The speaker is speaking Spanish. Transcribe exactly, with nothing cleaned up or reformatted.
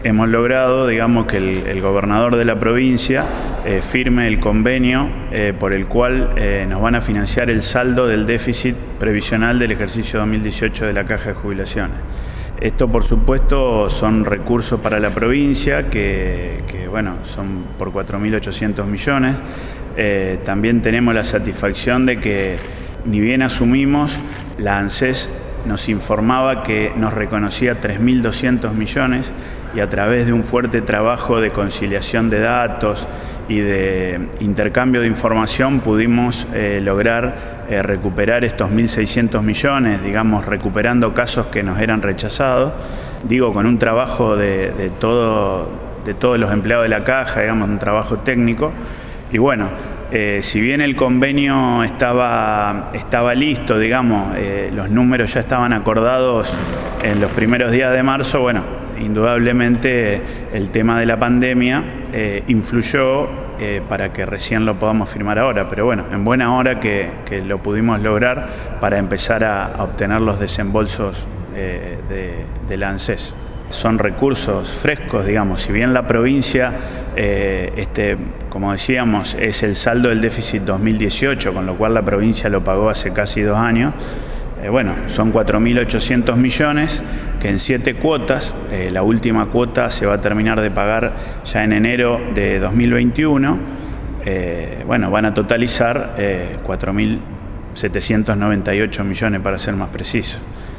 Hemos logrado, digamos, que el, el gobernador de la provincia eh, firme el convenio eh, por el cual eh, nos van a financiar el saldo del déficit previsional del ejercicio dos mil dieciocho de la Caja de Jubilaciones. Esto, por supuesto, son recursos para la provincia que, que bueno, son por cuatro mil ochocientos millones. Eh, también tenemos la satisfacción de que, ni bien asumimos, la ANSES nos informaba que nos reconocía tres mil doscientos millones y a través de un fuerte trabajo de conciliación de datos y de intercambio de información pudimos eh, lograr eh, recuperar estos mil seiscientos millones, digamos, recuperando casos que nos eran rechazados, digo, con un trabajo de, de, todo, de todos los empleados de la Caja, digamos, un trabajo técnico. Y bueno, eh, si bien el convenio estaba, estaba listo, digamos, eh, los números ya estaban acordados en los primeros días de marzo, bueno, indudablemente el tema de la pandemia eh, influyó eh, para que recién lo podamos firmar ahora, pero bueno, en buena hora que, que lo pudimos lograr para empezar a, a obtener los desembolsos eh, de, de la ANSES. Son recursos frescos, digamos, si bien la provincia, eh, este, como decíamos, es el saldo del déficit dos mil dieciocho, con lo cual la provincia lo pagó hace casi dos años, eh, bueno, son cuatro mil ochocientos millones que en siete cuotas, eh, la última cuota se va a terminar de pagar ya en enero de dos mil veintiuno, eh, bueno, van a totalizar eh, cuatro mil setecientos noventa y ocho millones para ser más preciso.